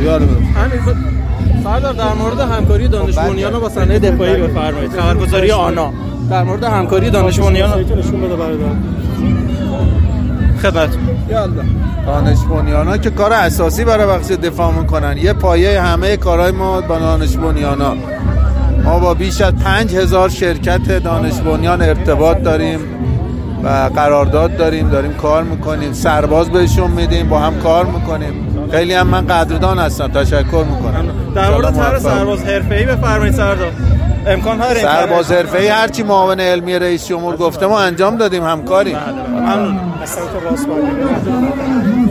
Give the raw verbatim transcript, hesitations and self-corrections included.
یادم همین سردار در مورد همکاری دانش بنیان با صنایع دفاعی بفرمایید. خبرگزاری آنا در مورد همکاری دانش بنیان نشون بده برادر. خدمت. یالا. دانش بنیانا که کار اساسی برای بخش دفاع میکنن. یه پایه همه کارهای ما با دانش بنیانا. ما با بیش از پنج هزار شرکت دانش بنیان ارتباط داریم و قرارداد داریم، داریم کار میکنیم، سرباز بهشون میدیم، با هم کار میکنیم. خیلی هم من قدردان هستم، تشکر میکنم. در مورد طرح سرباز حرفه‌ای بفرمایید سردار. امکان هست سرباز حرفه‌ای هر چی معاون علمی رئیس جمهور گفته ما انجام دادیم، همکاری. ممنون. اصلا تو راست